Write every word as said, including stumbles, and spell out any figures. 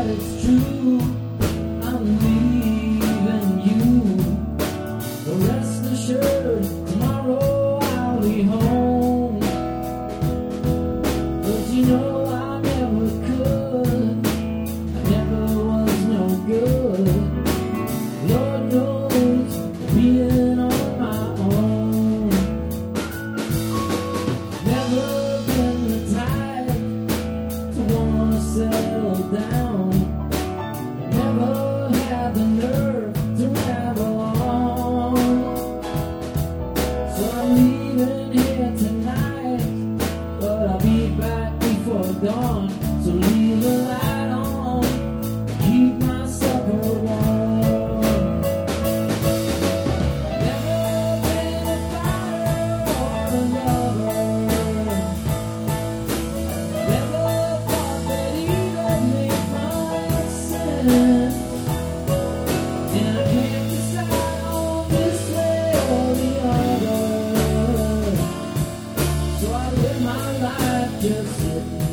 it's true, I'm leaving you. But rest assured, tomorrow I'll be home. But you know I never could, I never was no good. Lord knows, being on my own. Never been the type to wanna settle down. Never had the nerve to ramble on. So I'm leaving here tonight, but I'll be back before dawn. So leave the light on, keep my supper warm. Never been a fighter or a lover. Never thought that either made much sense. And I can't decide on this way or the other. So I live my life just sitting